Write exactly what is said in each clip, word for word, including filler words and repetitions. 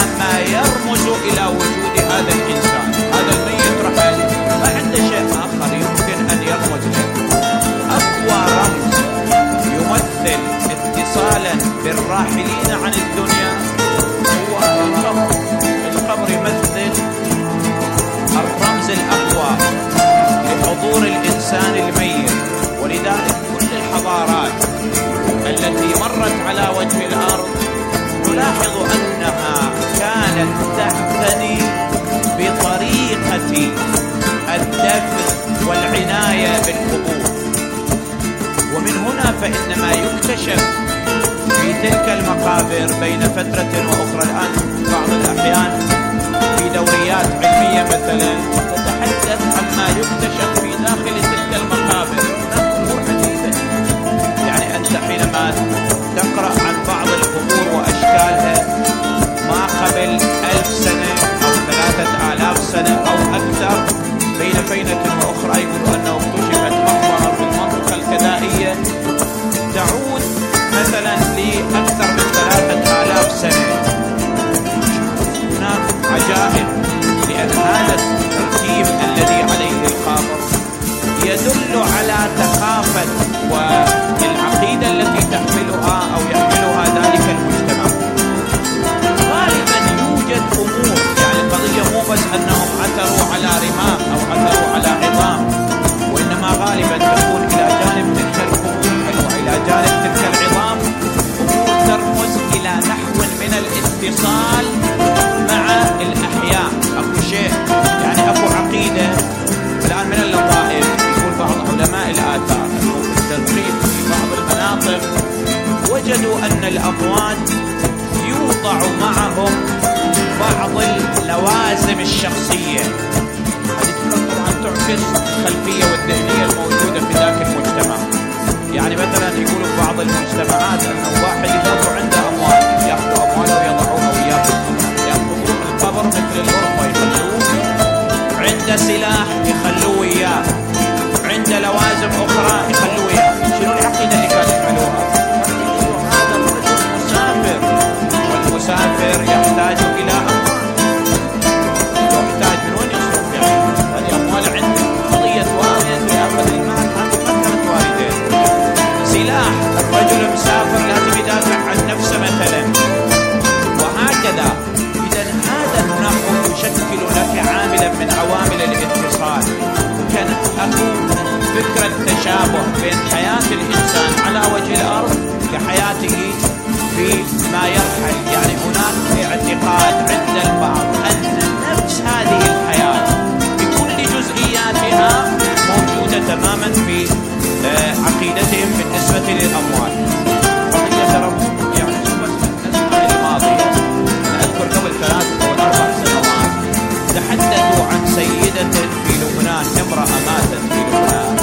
ما يرمز إلى وجود هذا الإنسان. هذا الميت رحل، ما عنده شيء آخر يمكن أن يرمز له. أقوى رمز يمثل اتصالا بالراحلين عن الدنيا هو القبر. القبر يمثل الرمز الأقوى لحضور الإنسان الميت. ولذلك كل الحضارات التي مرت على وجه الأرض نلاحظ أنها كانت تعتني بطريقة الدفن والعناية بالقبور. ومن هنا فإن ما يكتشف في تلك المقابر بين فترة وأخرى، الآن بعض الأحيان في دوريات علمية مثلا تتحدث عما يكتشف في داخل تلك المقابر، نقل حديثا. يعني أنت حينما تقرأ عن بعض القبور وأشكالها ما قبل ألف سنة أو ثلاثة آلاف سنة أو أكثر، بين فينة وأخرى يقولوا أنه اكتشفت مقبرة في المنطقة الكذائية تعود مثلا لأكثر من ثلاثة آلاف سنة. هناك عجائب، لأن هذا التركيب الذي عليه القبر يدل على ثقافة والعقيدة التي تحملها أو يحملها ذلك المجتمع. غالبا يوجد أمور، يعني القضية مو بس أنهم عثروا على رماء أو عثروا على عظام، وإنما غالبا تكون إلى جانب تلك القبور وإلى جانب تلك العظام أمور ترمز إلى نحو من الاتصال مع الأحياء. أكو شيء، يعني أكو عقيدة الآن من اللطائف يقول بعض علماء الآثار أنه في التدريب في بعض المناطق وجدوا أن الأموات يوضع معهم بعض اللوازم الشخصية. هذه طبعا تعكس الخلفية والذهنية الموجودة في ذاك المجتمع. يعني مثلا يقولوا في بعض المجتمعات أنه واحد يلاقوا عنده أموال يأخذوا أمواله ويضعوها وياه في القبر، يأخذوه من القبر مثل الغرفة يخلوه، عنده سلاح يخلوه وياه، عنده لوازم أخرى يخلوه وياه. شنو العقيدة اللي كانوا يعملوها؟ هذا الرجل مسافر، والمسافر يحتاج إلى أموال، يحتاج من وين يصرف؟ يعني هذه أموال عنده، قضية والد ويأخذ المال، هذه قدرت والدين. سلاح، الرجل مسافر لازم يدافع عن نفسه مثلا، وهكذا. إذا هذا النحو يشكل لك عاملا من عوامل الاتصال. كان أكو فكرة تشابه بين حياة الإنسان على وجه الأرض كحياته في ما يرحل. يعني هناك اعتقاد عند البعض أن نفس هذه الحياة بكل جزئياتها موجودة تماما في عقيدتهم بالنسبة للأموال. قضية ترى يعني بس الأسبوع الماضي أنا أذكر قبل ثلاث أو أربع سنوات تحدثوا عن سيدة في لبنان، امرأة ماتت في لبنان،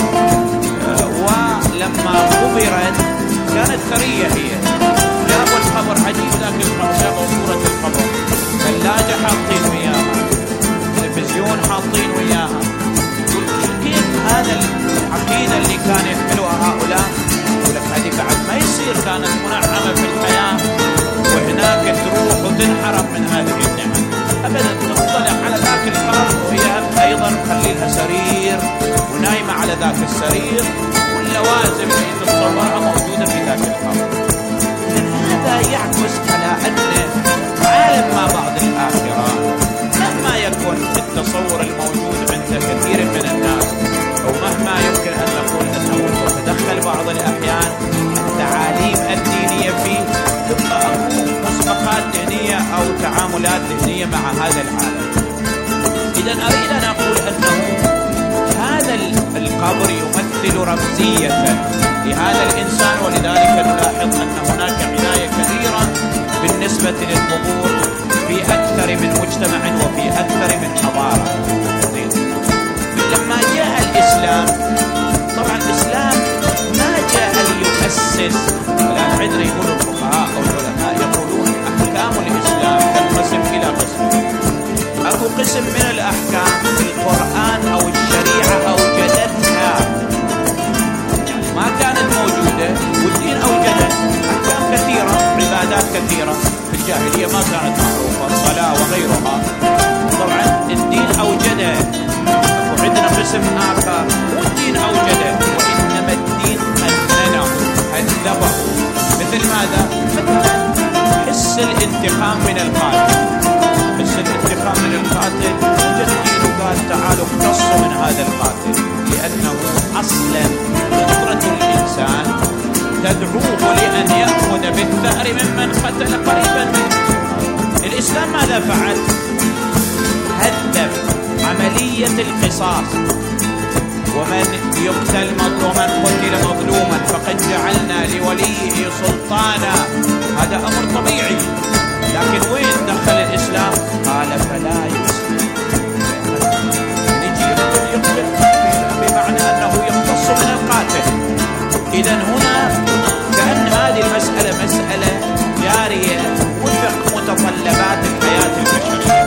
ولما قبرت كانت ثرية هي، جابوا القبر عجيب ذاك القبر، جابوا صورة القبر، ثلاجة حاطين وياها، تلفزيون حاطين وياها. كيف هذا العقيدة اللي كان يحملها هؤلاء؟ يقول لك هذه بعد ما يصير، كانت منعمة في الحياة وهناك تروح وتنحرم من هذه النعم. أبدا تطلع على ذاك القبر وهي أيضا خلي لها سرير ونايمة على ذاك السرير، واللوازم اللي تتصورها موجودة في ذاك القبر. هذا يعكس على أن عالم ما بعد الآخرة مهما يكون التصور الموجود عند كثير من الناس، أو مهما يمكن أن نقول أنه تتدخل بعض الأحيان التعاليم الدينية فيه، تبقى مسبقات ذهنية أو تعاملات ذهنية مع هذا العالم. إذا أريد أن أقول أنه هذا القبر يمثل رمزية لهذا الإنسان، ولذلك نلاحظ أن هناك عناية كثيرة بالنسبة للقبور في أكثر من مجتمع وفي أكثر من حضارة. لما جاء الإسلام، طبعا الإسلام ما جاء ليؤسس، الآن عندنا يقول الفقهاء أو العلماء يقولون أحكام الإسلام تنقسم إلى قسم. أكو قسم من الأحكام القرآن أو الشريعة أوجدتها، يعني ما كانت موجودة والدين أوجدها. أحكام كثيرة، عبادات كثيرة في الجاهلية ما كانت معروفة، الصلاة حس الانتقام من القاتل، حس الانتقام من القاتل. وجد دينه قال تعالوا اقتصوا من هذا القاتل، لأنه أصلا فطرة الإنسان تدعوه لأن يأخذ بالثأر ممن قتل قريبا منه. الإسلام ماذا فعل؟ هدف عملية القصاص، ومن يقتل مظلوما قتل مظلوما فقد جعلنا لوليه سلطانا. هذا أمر طبيعي، لكن وين دخل الإسلام؟ قال فلا يسلم، نجي يقتل بمعنى أنه يقتص من القاتل. إذن هنا كأن هذه المسألة مسألة جارية وفق متطلبات الحياة البشرية.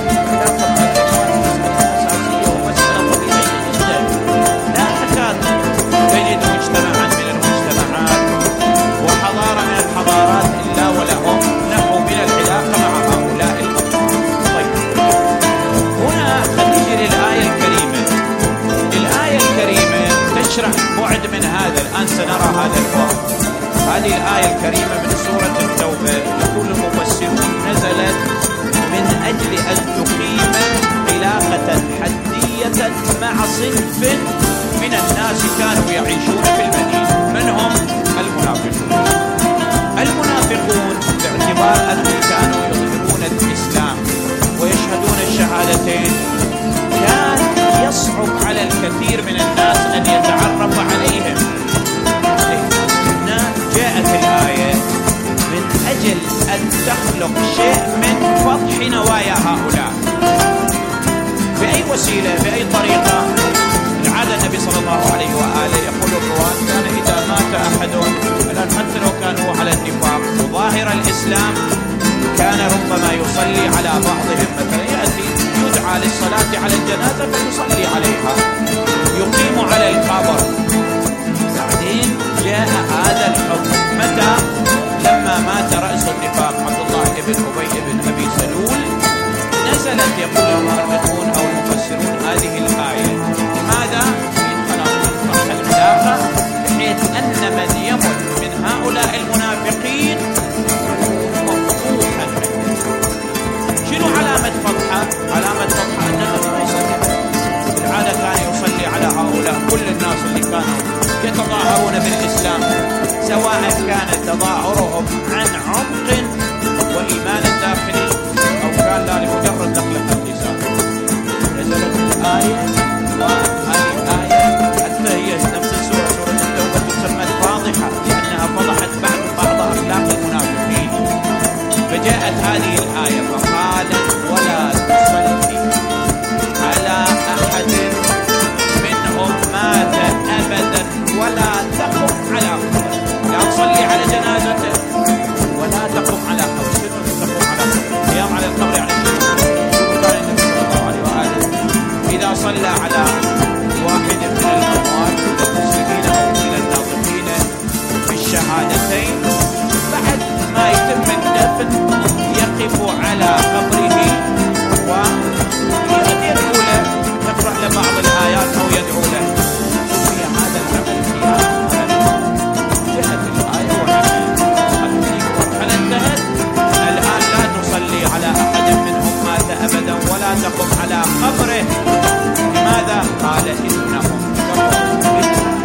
تجد مجتمعا من المجتمعات وحضارة من الحضارات إلا ولهم نحو من العلاقة مع هؤلاء الأطفال. طيب هنا خلينا للآية الكريمة. الآية الكريمة تشرح بعد من هذا. الآن سنرى هذا البعد. هذه الآية الكريمة من سورة التوبة يقول المفسرون نزلت من أجل أن تقيم علاقة حدية مع صنف من الناس كانوا يعيشون في المدينة. من هم؟ المنافقون. المنافقون باعتبار أنهم كانوا يظهرون الإسلام ويشهدون الشهادتين، كان يصعب على الكثير من الناس أن يتعرف عليهم. هنا جاءت الآية من أجل أن تخلق شيء من فضح نوايا هؤلاء بأي وسيلة بأي طريقة. عاد النبي صلى الله عليه وآله يقول الرواه كان إذا مات أحد، الآن حتى لو كان هو على النفاق وظاهر الإسلام، كان ربما يصلي على بعضهم، مثلا يأتي يدعى للصلاة على الجنازة فيصلي عليها، يقيم على القبر. بعدين جاء هذا الحكم متى؟ لما مات رأس النفاق عبد الله بن أبي بن أبي سلول، نزلت يقول المؤرخون أو المفسرون هذه الآية. لماذا؟ خلاص العلاقة، بحيث أن من يمت من هؤلاء المنافقين مفضوحا. شنو علامة فتحة؟ علامة فتحة أنه ما يصلي. بالعادة كان يصلي على هؤلاء كل الناس اللي كانوا يتظاهرون بالإسلام، سواء كان تظاهرهم عن عمق وإيمان داخلي أو كان لا لمجرد لقلقة اللسان. نزلت الآية، وهذه الآية حتى هي نفس السورة سورة التوبة تسمى فاضحة، لأنها فضحت بعض بعض أخلاق المنافقين. فجاءت هذه الآية فقالت ولا تصلي على أحد منهم مات أبدا ولا تقم على قبره. لا تصلي على جنازته ولا تقم على قبره. شنو تقوم على قبره؟ القيام على القبر يعني شنو؟ قال النبي صلى الله عليه وآله إذا صلى على واحد من الأموات من المسلمين أو من الناطقين بالشهادتين، بعد ما يتم الدفن يقف على قبره ويدعو له، يقرأ له بعض الآيات أو يدعو له. في هذا العمل فيها جاءت الآية والمرحلة انتهت. الآن لا تصلي على أحد منهم مات أبدا ولا تقم على قبره. لماذا؟ قال إنهم كفروا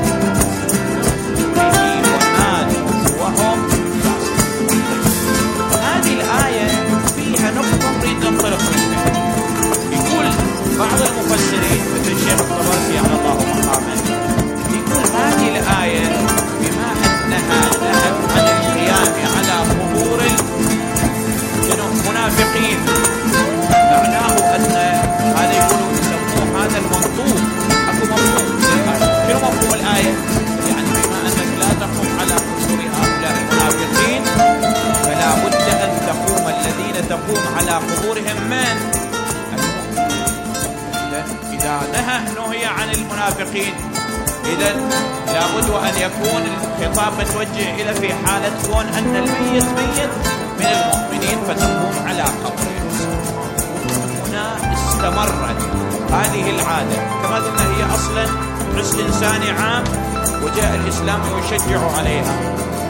بالله وماتوا وهم فاسقون. هذه الآية فيها نقطة نريد ننطلق منها. يقول بعض المفسرين مثل الشيخ الطبرسي على الله مقامه، يقول هذه الآية بما أنها نهت عن القيام على قبور المنافقين، معناه أن هذا يقولون يسموه هذا المنطوق. أكو مفهوم للآية. شنو مفهوم الآية؟ يعني بما أنك لا تقوم على قبور هؤلاء المنافقين، فلا بد أن تقوم الذين تقوم على قبورهم من المؤمنين. إذا نهى نهي عن المنافقين، إذا لابد أن يكون الخطاب متوجه إلى في حالة كون أن الميت ميت من المؤمنين فتقوم على قبره. هنا استمرت هذه العادة، كما قلنا هي أصلا حس إنساني عام، وجاء الإسلام يشجع عليها.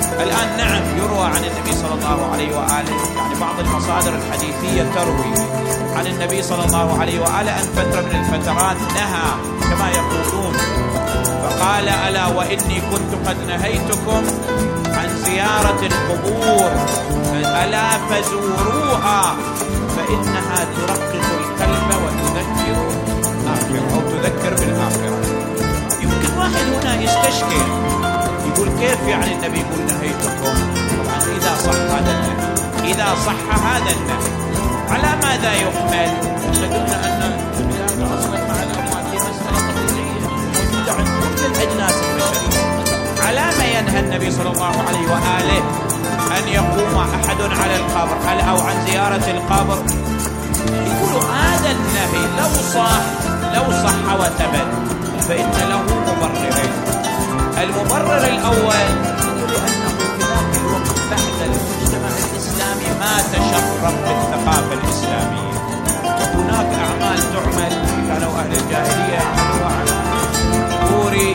الآن نعم يروى عن النبي صلى الله عليه وآله، يعني بعض المصادر الحديثية تروي عن النبي صلى الله عليه وآله أن فترة من الفترات نهى كما يقولون، فقال: ألا وإني كنت قد نهيتكم عن زيارة القبور، ألا فزوروها فإنها ترقق القلب وتذكر الآخرة أو تذكر بالآخرة. يمكن واحد هنا يستشكل يقول كيف يعني النبي يقول نهيتكم؟ طبعا إذا صح هذا النهي، إذا صح هذا النهي على ماذا يحمل؟ قلنا أن العلاقة أصلا مع الأموات هي مسألة طبيعية موجودة عند كل الأجناس البشرية. على ما ينهى النبي صلى الله عليه وآله أن يقوم أحد على القبر أو عن زيارة القبر؟ يقولوا هذا النهي لو صح لو صح وثبت فإن له مبررين. المبرر الأول لأنه في ذاك الوقت بعد المجتمع الإسلامي ما تشرب بالثقافة الإسلامية، هناك أعمال تعمل كانوا أهل الجاهلية يعملوها على قبور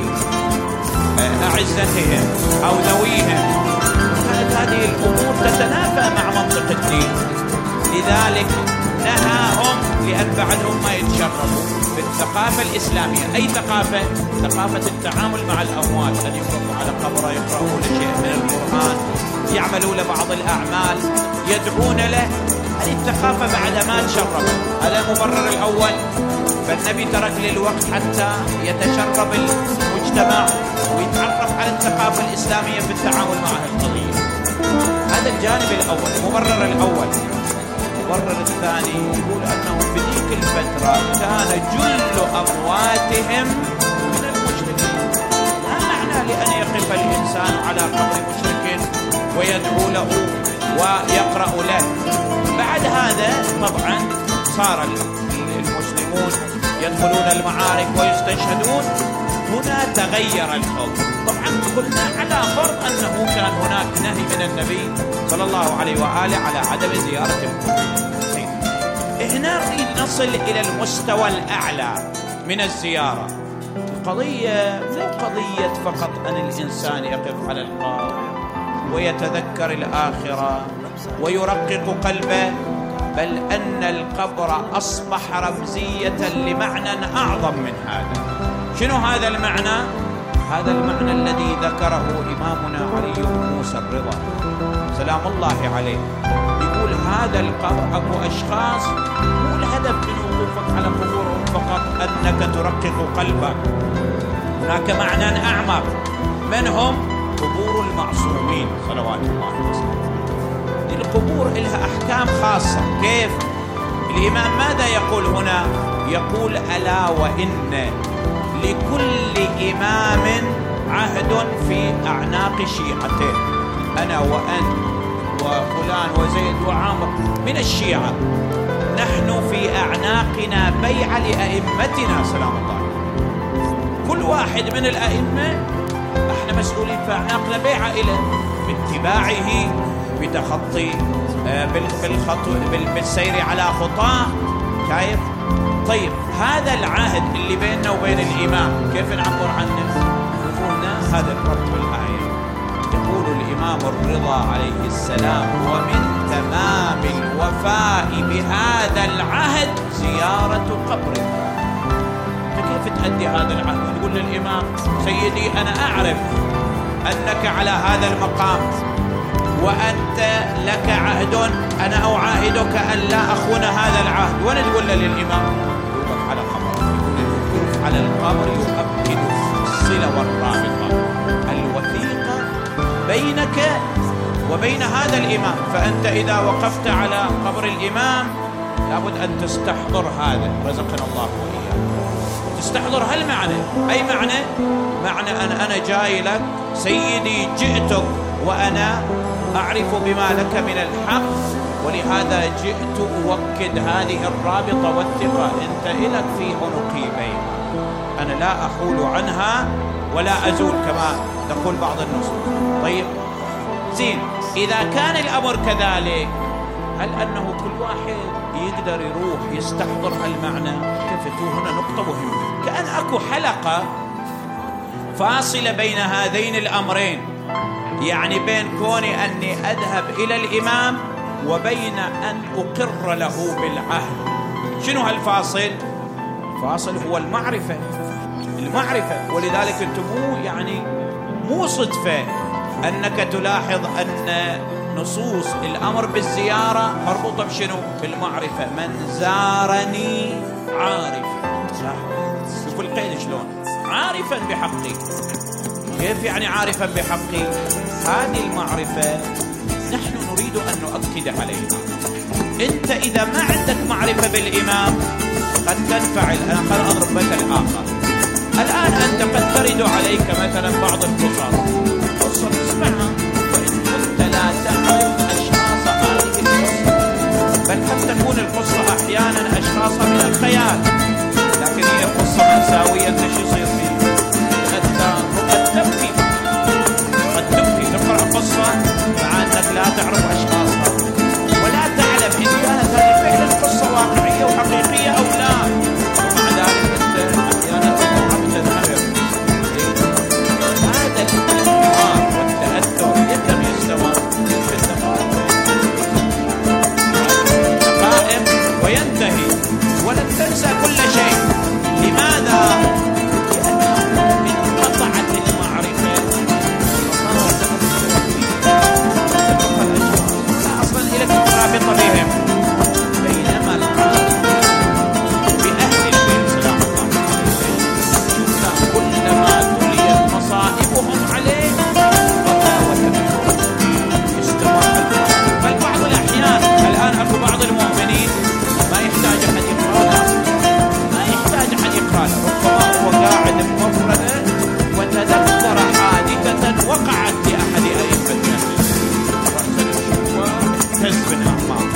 أعزتهم أو ذويهم، كانت هذه الأمور تتنافى مع منطق الدين، لذلك نهاهم لأن بعدهم ما يتشربوا بالثقافة الإسلامية. أي ثقافة؟ ثقافة التعامل مع الأموات، أن يقرأوا على قبره، يقرأوا شيء من القرآن، يعملوا له بعض الأعمال، يدعون له. هذه الثقافة بعد ما تشربوا، هذا المبرر الأول. فالنبي ترك للوقت حتى يتشرب المجتمع ويتعرف على الثقافة الإسلامية في التعامل مع القضية. هذا الجانب الأول، المبرر الأول. المبرر الثاني يقول أنه في ذيك الفترة كان جل أمواتهم من المشركين، لا معنى لأن يقف الإنسان على قبر مشرك ويدعو له ويقرأ له. بعد هذا طبعا صار المسلمون يدخلون المعارك ويستشهدون، هنا تغير الحكم. طبعا قلنا على فرض أنه كان هناك نهي من النبي صلى الله عليه وآله على عدم زيارة القبور. هنا نريد نصل إلى المستوى الأعلى من الزيارة. القضية مو قضية فقط أن الإنسان يقف على القبر ويتذكر الآخرة ويرقق قلبه، بل أن القبر أصبح رمزية لمعنى أعظم من هذا. شنو هذا المعنى؟ هذا المعنى الذي ذكره إمامنا علي بن موسى الرضا سلام الله عليه. يقول هذا القبر أكو أشخاص مو الهدف من وقوفك على قبورهم فقط أنك ترقق قلبك، هناك معنى أعمق. من هم؟ قبور المعصومين صلوات الله وسلامه. القبور لها أحكام خاصة. كيف؟ الإمام ماذا يقول هنا؟ يقول ألا وإن لكل إمام عهد في أعناق شيعته. أنا وأنت وفلان وزيد وعامر من الشيعة، نحن في أعناقنا بيعة لأئمتنا سلام الله. كل واحد من الأئمة احنا مسؤولين في أعناقنا بيعة إليه باتباعه، بتخطي بالخطو بالسير على خطاه. كيف؟ طيب هذا العهد اللي بيننا وبين الإمام كيف نعبر عنه؟ هنا هذا الربط بالآية. يقول الإمام الرضا عليه السلام ومن تمام الوفاء بهذا العهد زيارة قبره. كيف تأدي هذا العهد؟ تقول للإمام سيدي أنا أعرف أنك على هذا المقام وأنت لك عهد، أنا أعاهدك أن لا أخون هذا العهد. وأنا تقول للإمام يوقف على قبره، يوقف على القبر يؤكد الصلة والرابطة الوثيقة بينك وبين هذا الإمام. فأنت إذا وقفت على قبر الإمام لابد أن تستحضر هذا، رزقنا الله وإياه، تستحضر هالمعنى. أي معنى؟ معنى أن أنا جاي لك سيدي، جئتك وأنا أعرف بما لك من الحق، ولهذا جئت أوكد هذه الرابطة والثقة. أنت إلك في عنقي بيها، أنا لا أحول عنها ولا أزول كما تقول بعض النصوص. طيب زين، إذا كان الأمر كذلك، هل أنه كل واحد يقدر يروح يستحضر هالمعنى؟ كفتوا هنا نقطة مهمة، كأن أكو حلقة فاصلة بين هذين الأمرين. يعني بين كوني أني أذهب إلى الإمام وبين أن أقر له بالعهد. شنو هالفاصل؟ فاصل هو المعرفة. المعرفة. ولذلك أنت مو يعني مو صدفة أنك تلاحظ أن نصوص الأمر بالزيارة مربوطة بشنو؟ بالمعرفة. من زارني عارفا. شوف القيد شلون؟ عارفا بحقي. كيف يعني عارفا بحقي؟ هذه المعرفة نحن نريد أن نؤكد عليها. أنت إذا ما عندك معرفة بالإمام قد تنفعل. أنا خل أضرب مثل آخر. الآن أنت قد ترد عليك مثلا بعض القصص، قصة تسمعها وإن كنت لا تعرف أشخاص هذه القصة، بل قد تكون القصة أحيانا أشخاص من الخيال، لكن هي قصة مأساوية. أنت شو يصير فيه؟ قد تبكي، قد تبكي تقرأ قصة مع أنك لا تعرف أشخاصها ولا تعلم إن كانت هذه فعلا قصة واقعية وحقيقية أو لا، ومع ذلك أنت أحيانا تضعف تنهمر. هذا الانهمار والتأثر يتم يستمر في الدقائق وينتهي ولن تنسى كل شيء. لماذا؟ لأنه انقطعت المعرفة وصار لا أصلا إلى مرابطة بهم. بينما العالم بأهل البيت سلام الله عليهم كلما تليت مصائبهم عليه بقى وتبقى استمر. بل بعض الأحيان الآن أكو بعض المؤمنين ما يحتاج أحد يقرأ، ما يحتاج أحد يقرأ، ربما هو قاعد بمفرده وتذكر حادثة وقعت لأحد أئمتنا وتهز بالأعماق.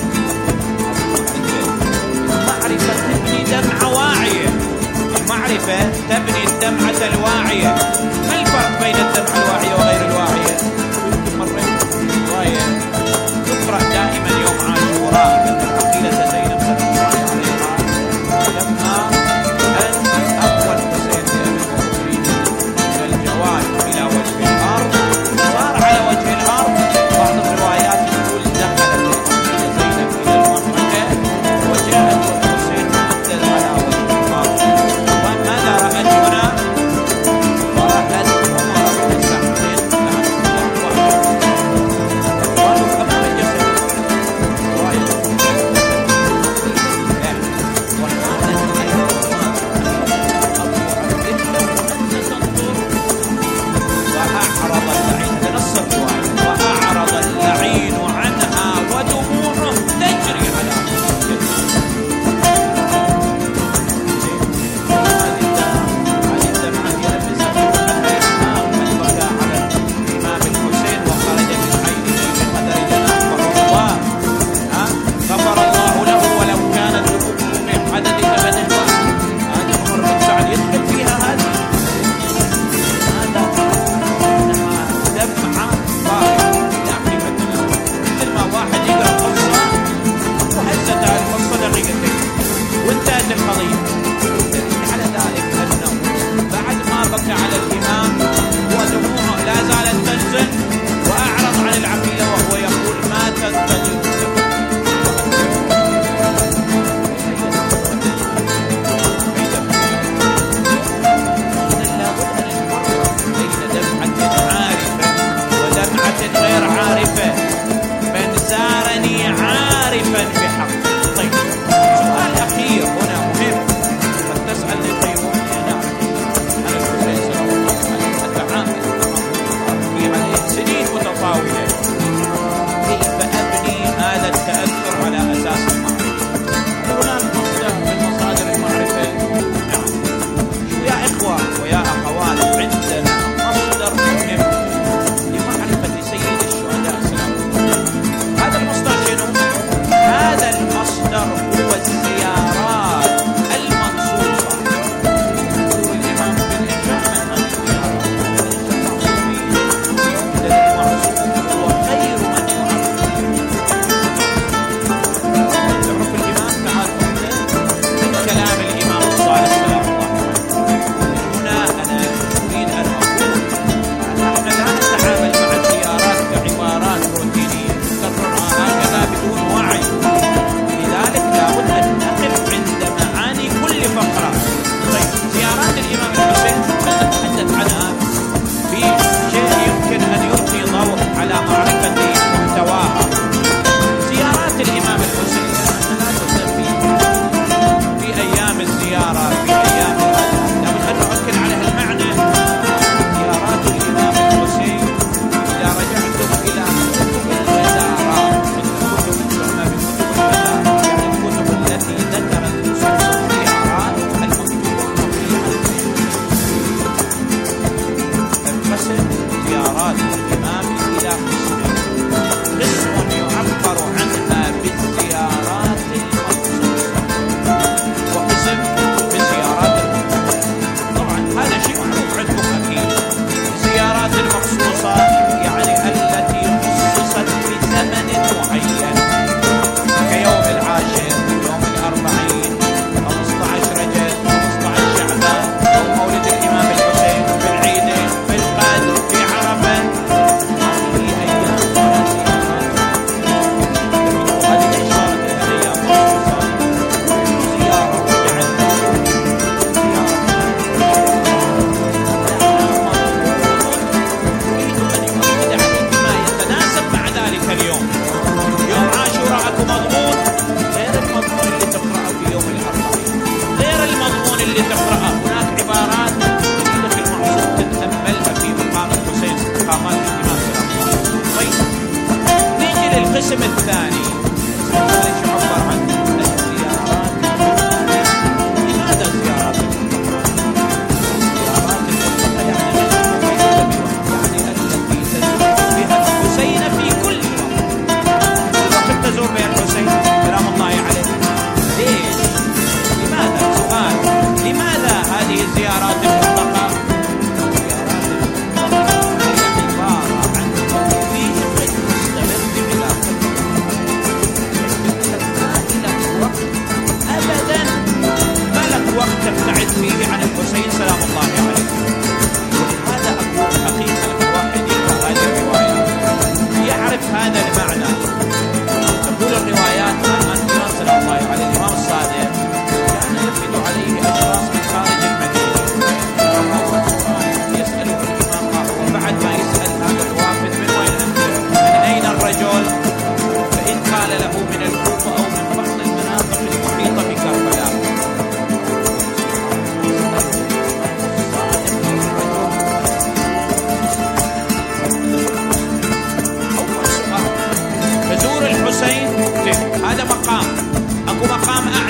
المعرفة تبني دمعة واعية. المعرفة تبني الدمعة الواعية. ما الفرق بين الدمعة الواعية وغير الواعية؟ مريت رواية تقرأ دائما يوم عاشوراء أن العقيلة زينب سلام الله عليها لما أن أول حسين بن المؤمنين من الجواد إلى وجه الأرض صار على وجه الأرض. بعض الروايات تقول دخلت العقيلة زينب إلى المعركة وجاءت والحسين مقتل على وجه الأرض. وماذا رأت هنا؟ رأت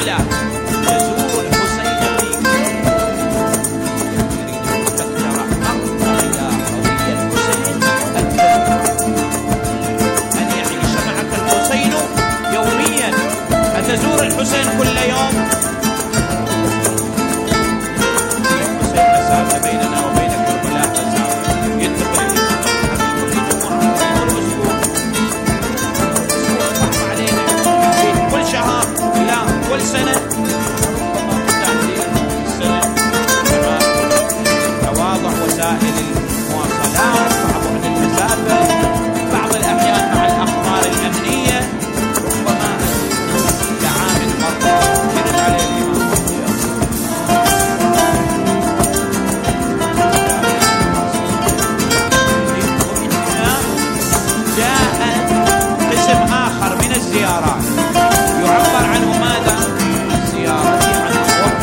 تعالى يزور الحسين في أن يعيش معك الحسين يوميا، أتزور الحسين كل يوم؟ الحسين مسافة بيننا وبين كربلاء، مسافة ينتقل كل جمعة كل أسبوع علينا كل شهر، لا كل سنة، تواضع وسائل المواصلات، بعض المسافة، بعض الأحيان مع الأخبار الأمنية، ربما كعام مرة كانت عليه الإمام جاء قسم آخر من الزيارات يعبر عنه ماذا؟ زيارتي عن الوقت.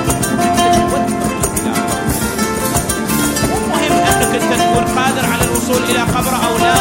مو مهم أنك أنت تكون قادر على الوصول إلى قبره أو لا،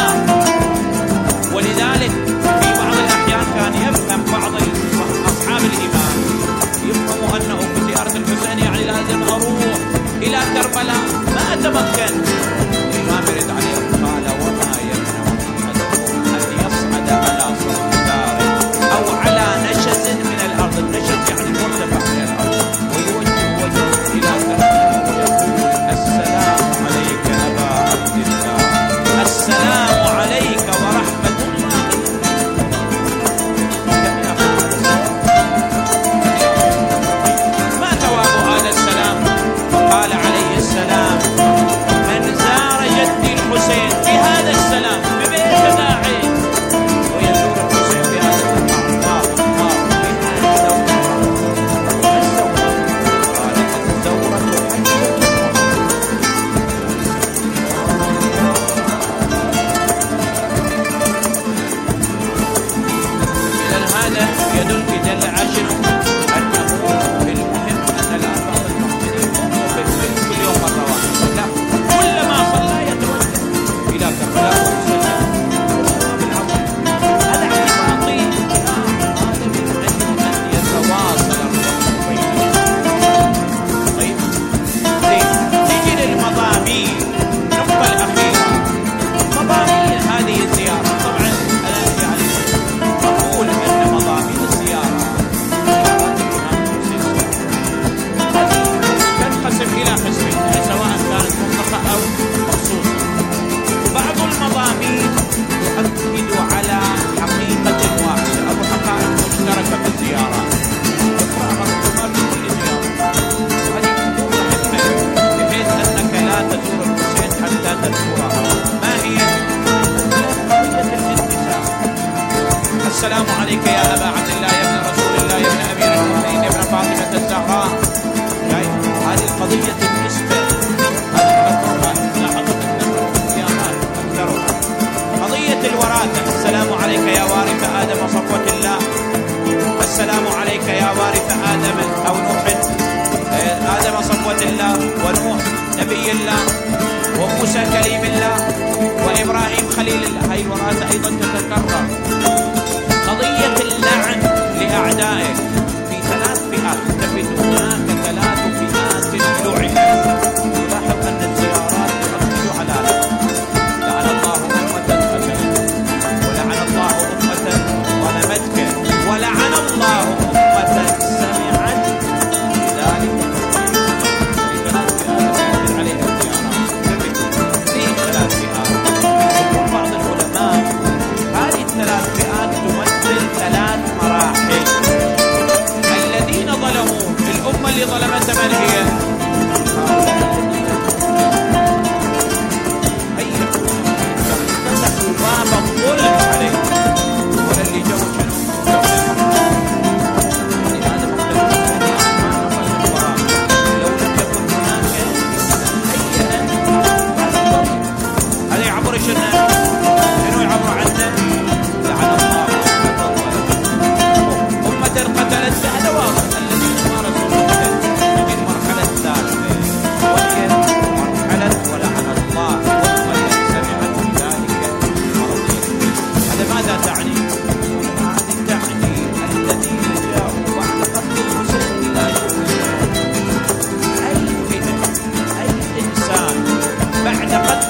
ولذلك في بعض الأحيان كان يفهم بعض أصحاب الإمام يفهموا أنه بزيارة الحسين يعني لازم أروح إلى كربلاء، ما أتمكن. الإمام يرد عليه قال وما يمنع أحدكم أن يصعد على سطح دار أو على نشز من الأرض، النشز يعني مرتفع من الأرض، ويوجه وجهه إلى كربلاء ويقول السلام عليك أبا عبد الله، السلام عليك ورحمة الله. ما ثواب هذا السلام؟ قال عليه السلام من زار جدي الحسين بهذا السلام ببيت داعي ويزور الحسين بهذا المقام الله الله بهذا الزورة. قال الزورة حجة إذن هذا يدل جل عشره أنه المهم أن الآباء المؤمنين كل يوم مرة واحدة، لا كلما صلى يتوجه إلى كربلاء ويصلي. هذا اعتقادي، هذا من أجل أن يتواصل الوقت بينهم. طيب زين، نجي للمضامين، النقطة الأخيرة مضامين هذه الزيارة. طبعا أنا يعني أقول أن مضامين الزيارة زيارات الإمام الحسين هذه تنقسم إلى قسمين، سواء كانت مطلقة أو مخصوصة. بعض المضامين تؤكد على حقيقة واحدة أو حقائق مشتركة في الزيارات، تقرأ مكتوبات في كل زيارة، وهذه مهمة بحيث أنك لا تزور الحسين حتى تزورها. ما هي؟ قضية الانتساب. السلام عليك يا أبا عبد الله يا ابن رسول الله يا ابن أمير المؤمنين يا ابن فاطمة الزهراء. هذه القضية بالنسبة هذه أكثرها لاحظت النمر الزيارات أكثرها. قضية الوراثة، السلام عليك يا وارث آدم صفوة الله، السلام عليك يا وارث آدم أو نوح، آدم صفوة الله ونوح نبي الله وموسى كليم الله وإبراهيم خليل الله. هذه الوراثة أيضا تتكرر. قضية اللعن لأعدائك في ثلاث فئات، تجد هناك ثلاث فئات لعنت. تلاحظ أن الزيارات تؤكد على ذلك. لعن الله أمة قتلت، ولعن الله أمة ظلمتك، ولعن الله أمة سمعت ذلك. ثلاث فئات تؤكد عليها الزيارات. ليه ثلاث فئات؟ يقول بعض العلماء هذه الثلاث فئات تمثل ثلاث مراحل. الذين ظلموا الأمة اللي ظلمتها من هي؟ هيا فتحوا باب الظلم عليه، ولا اللي جو شنو؟ لهذا مختلف ما نقل الوراء. لو لم يكن هناك هيا بعد الظلم هذا يعبر شنو؟ شنو يعبر عنه؟ لعن الله أمة قتلت. هذا واضح الذين مارسوا القتل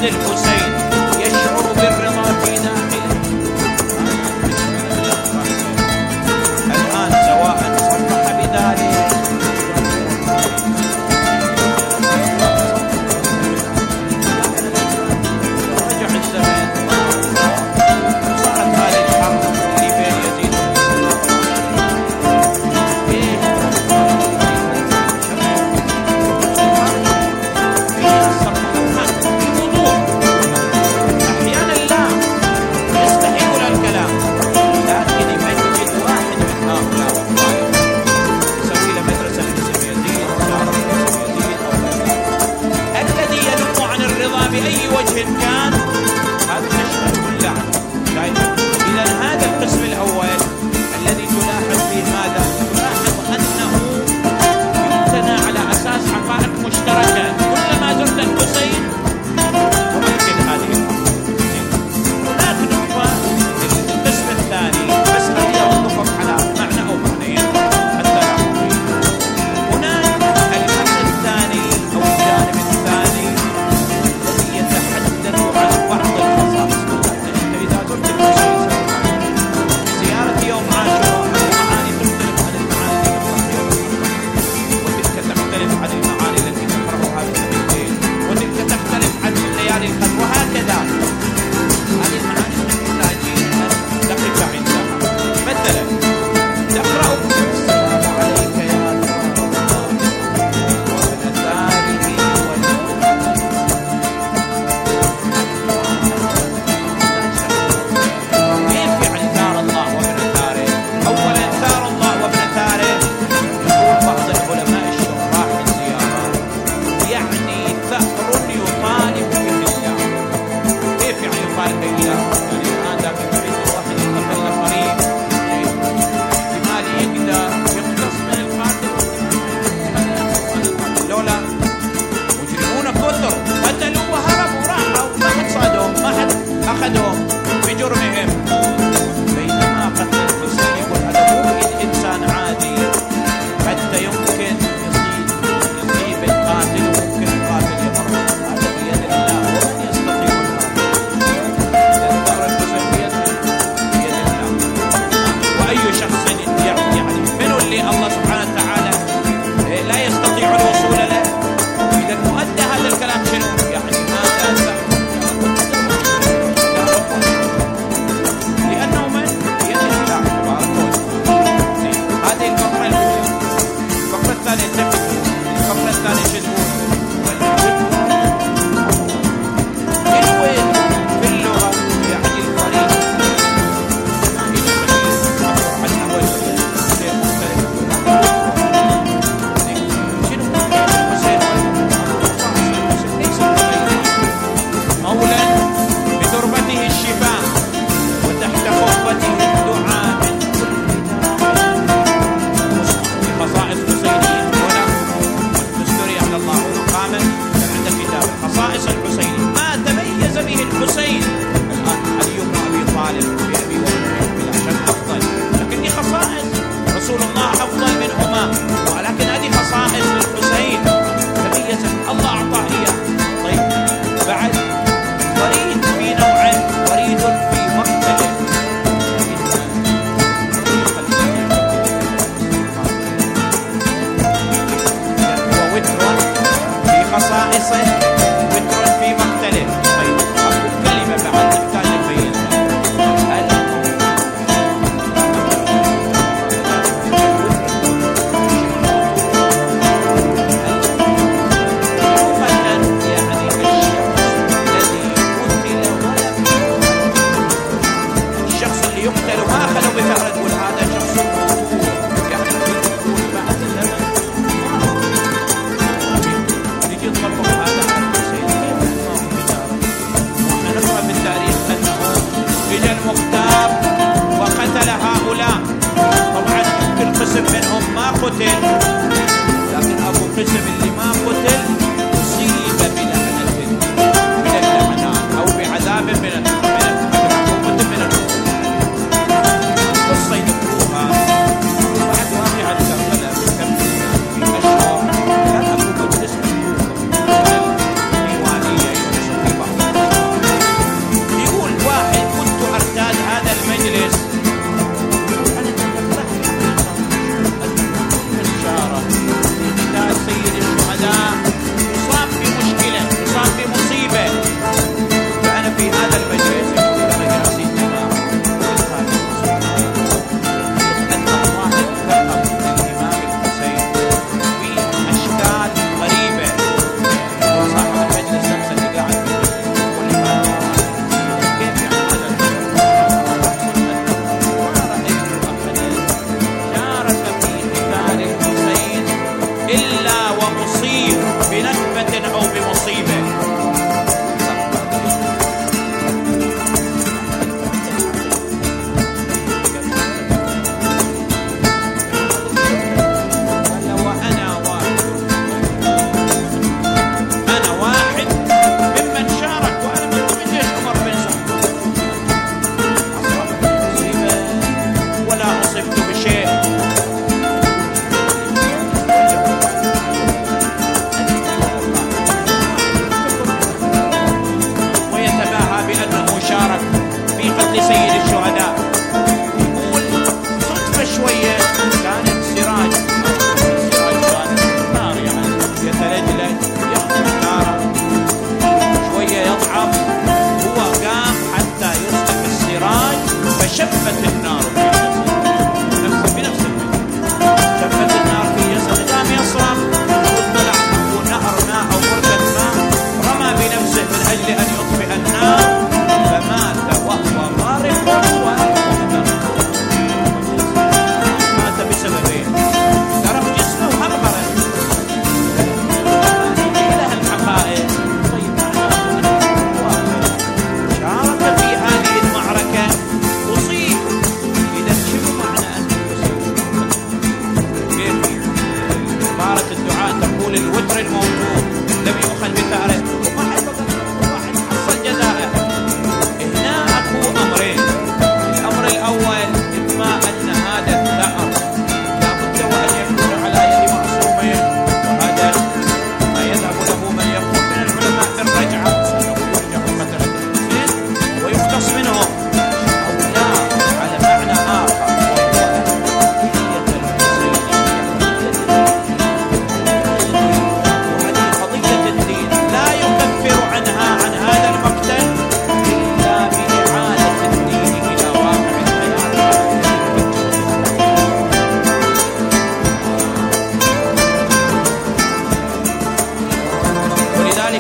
حشد الحسين يشعر بالرضا في داخله. الآن سواء صرح بذلك رجع الزمن صارت هذه الحرب اللي بين يزيد أحيانا لا يستحق الكلام، لكن يمجد واحد من هؤلاء الطائف يسوي له مدرسة باسم يزيد، دار باسم يزيد أو الذي ينم عن الرضا بأي وجه كان، هذا تشمل كل عنه. إذا هذا القسم الأول الذي تلاحظ فيه ماذا؟ تلاحظ أنه يبتنى على أساس حقائق مشتركة. كلما زرت الحسين تؤكد هذه الحقائق. هناك نقطة القسم الثاني، بس خلينا نتفق على معنى أو معنيين حتى لا نطيل. هناك المعنى الثاني أو الجانب الثاني الذي يتحدث عن بعض الخصائص. أنت إذا زرت الحسين زيارة يوم عاشوراء المعاني تختلف عن المعاني التي تقرأها، وتلك تختلف عن المعاني التي تقرأها في الليل، وتلك تختلف عن الليالي الخلف، وهكذا. هذه المعاني نحتاجين أن نقف عندها. مثلا تقرأ السلام عليك يا دار الله وابن ثاره والمؤمن. كيف يعني ثار الله وابن ثاره؟ أولا ثار الله وابن ثاره يقول بعض العلماء الشراح الزيارة يعني ثأر يطالب به الله. كيف يعني يطالب به الله؟ يعني الآن لكن يريد الواحد يقتل قريب احتمال يقدر يقتص من القاتل، لولا مجرمون كثر قتلوا وهربوا راحوا، ما حد صادهم، ما حد أخذهم بجرمهم. بينما قتل الحسين يقول هذا مو بإيد إنسان عادي، حتى يمكن يصيب يصيب القاتل وممكن القاتل يمر. هذا بيد الله ومن يستطيع القاتل، لأن ثأر الحسين بيد بيد الله. وأي شخص يعني منه اللي الله سبحانه وتعالى لا يستطيع الوصول له. إذا مؤدى هذا الكلام شنو؟ يعني ماذا سأل؟ لأنه من بيد الله تبارك وتعالى. هذه الفقرة الأولى. الفقرة الثانية تبدو الفقرة الثانية شنو؟ الود في اللغة يعني القريب. مولا بتربته الشفاء وتحت خطبته الدعاء من كل خصائص حسينية. هنا والدستوري على الله مقاما عند كتاب خصائص الحسين، ما تميز به الحسين. الآن علي بن أبي طالب بأبي وأمي بلا شك أفضل، لكن دي خصائص رسول الله أفضل منهما، ولكن هذه خصائص للحسين تميز الله أعطاه إياه. طيب بعد فريد في نوعه، فريد في مقتله. هو وتر في خصائصه، وتر في مقتله. طيب أقول كلمة بعد نحتاج نبينها. الشخص اللي يقتل وما أخذوا بثأر تقول هذا شخص موجود، يعني يقول بعد الزمن نجي نطبق هذا على الحسين. كيف ما هو بثأر؟ ونحن نقرأ بالتاريخ أنه إجا المختار وقتل هؤلاء. طبعا يمكن قسم منهم ما قتل، لكن أبو قسم اللي ما قتل أصيب بلعنة من اللعنات أو بعذاب من العقوبة من العقوبة. قصة يذكروها بعد واقعة كربلاء بكم في أشهر. كان أبو قدس الديوانية يوصف في بعض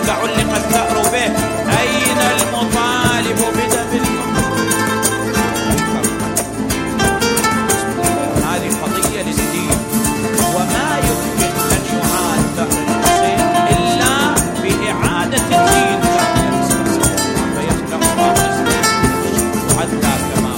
ولذلك علق الثأر به. أين المطالب بدم المظلوم؟ هذه قضية للدين، وما يمكن أن يعاد ثأر الحسين إلا بإعادة الدين فيخلق الله مسلم حتى كما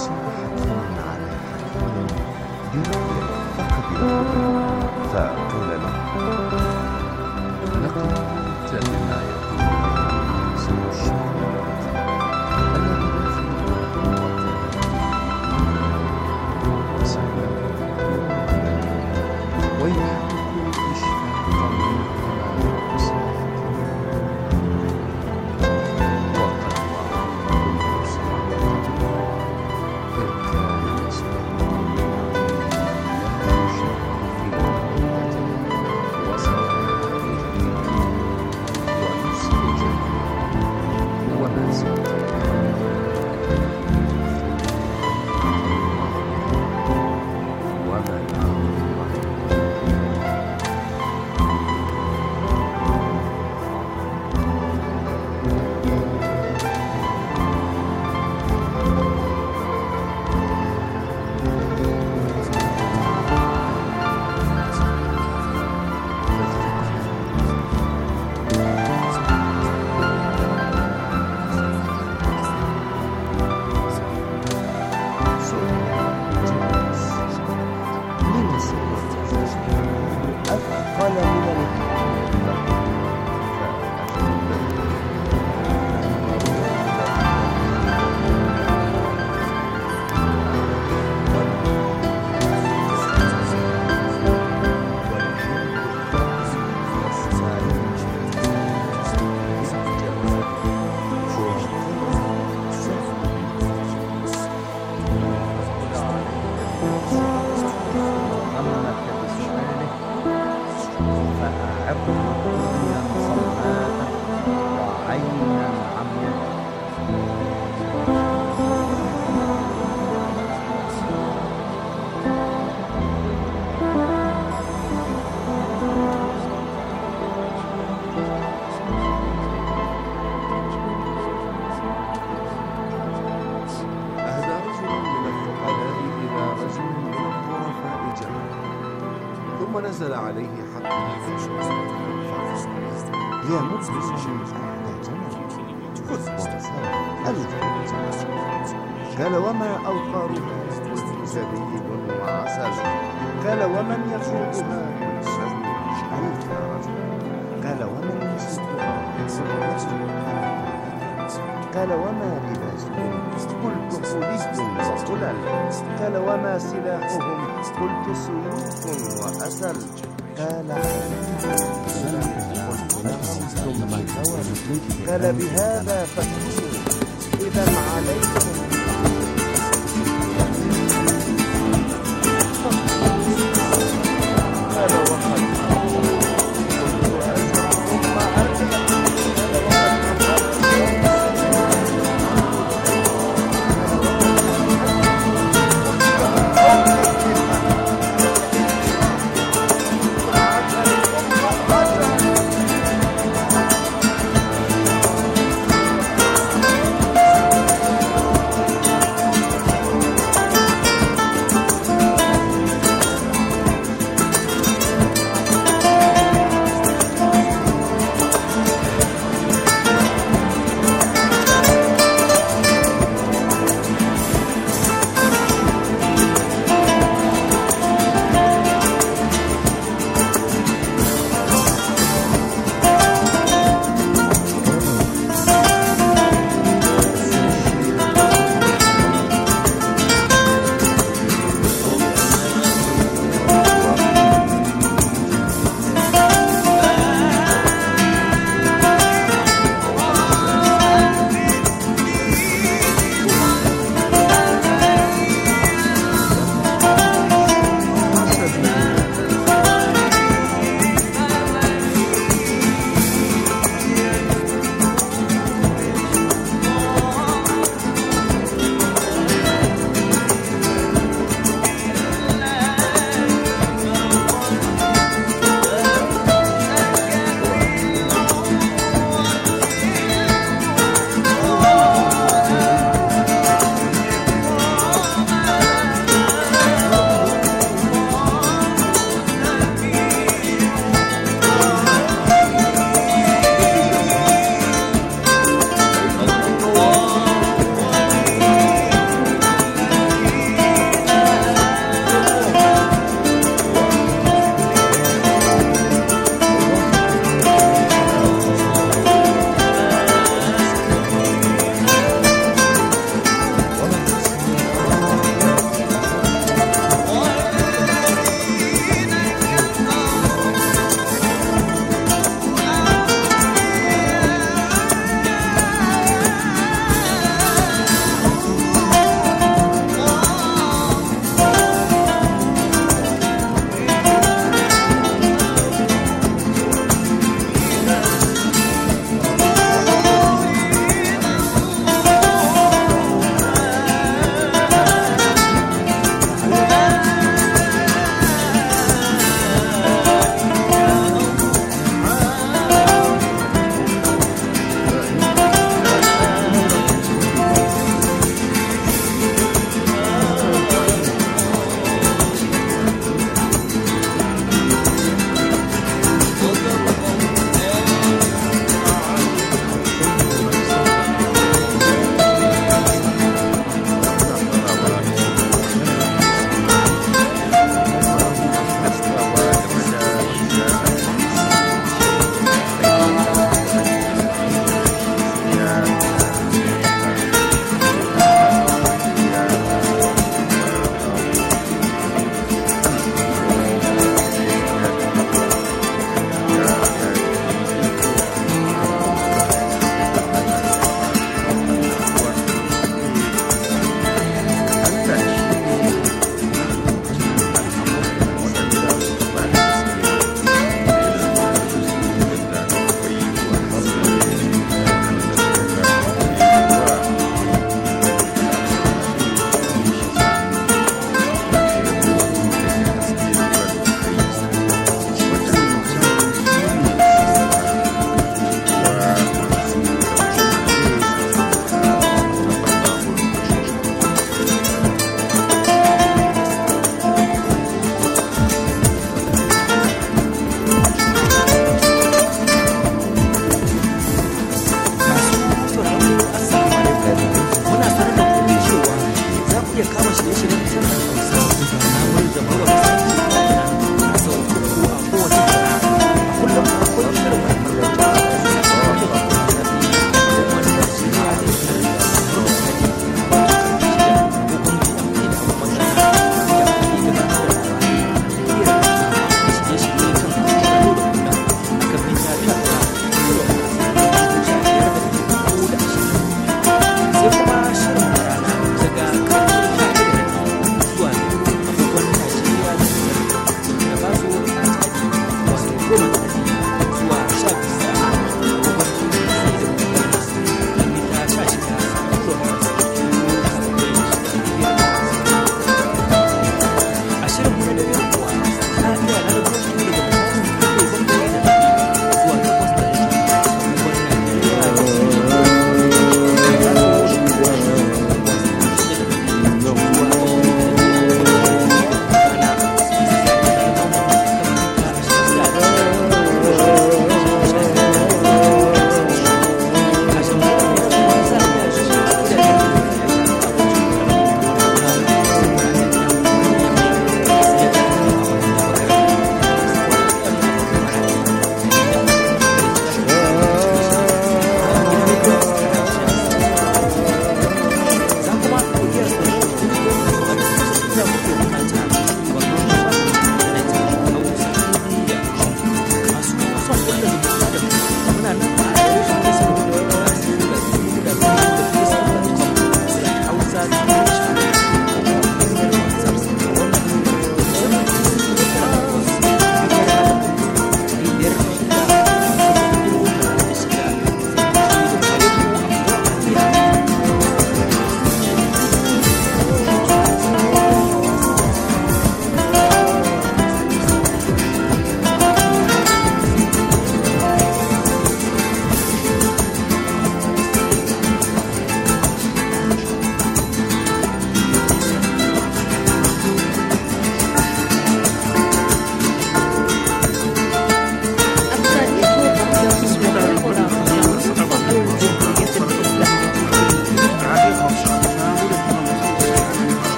يصير حكيم على حكيم برؤية فقد القدرة فقال له: لقد قلت بما يقول سوء الشهوات الذي يفيد قوة وسهلا ويحرك إشفاقا كما أصبحت وقد وعدت صلاته إذ كان يصبح لا يشك في قوته وصلاته ويصبح جميعا وما زال وما أثقل من الحمل ونزل عليه حق يا مبرز أحدى جمل ألف قال: وما أوقارها قلت زبيب وعسل. قال: ومن يخوضها قلت ألف رجل. قال: ومن يسوقها قال: وما لباسهم قلت حلي وظلل. قال: وما سلاحهم قلت سيوف وأسل. قال: قال: بهذا فكروا إذا عليكم قال: وقد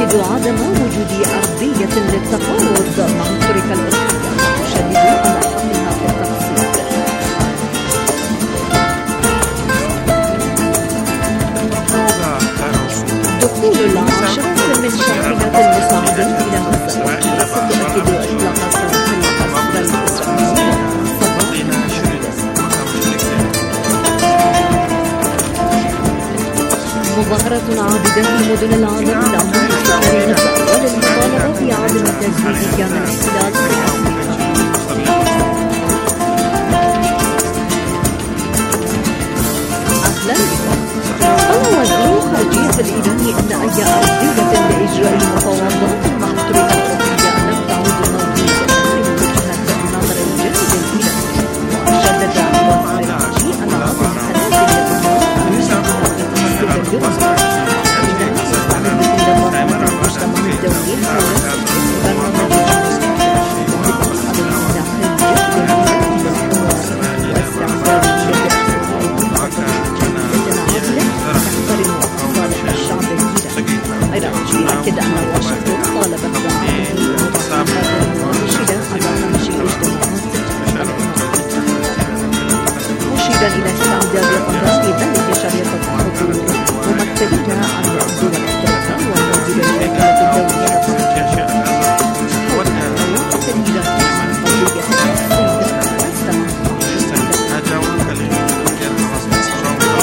تؤكد عدم وجود أرضية للتفاوض مع أفريقيا الأوروبية، تشدد على حقها في التخصيص. دخول العاشرة من شاحنة المساعدين إلى مصر ستؤكد إطلاق سراح الأسرى الإسرائيلية صباح الحادث. مظاهرة عاددة في مدن العالم لأمام استقلال غزة وللمطالبة بعدم التزويد كامل الاحتلال في أفريقيا. أهلا بكم. قال وزير الخارجية الإيراني أن أي أرضية لإجراء المفاوضات مع أفريقيا الأوروبية لم تعد موجودة من وجهة النظر الجانب الإيراني، وشدد على الخارجي أن عدم التنازل الدولي إيران تستعد بمنظمات المجتمع الدولي برنامج يؤكد أن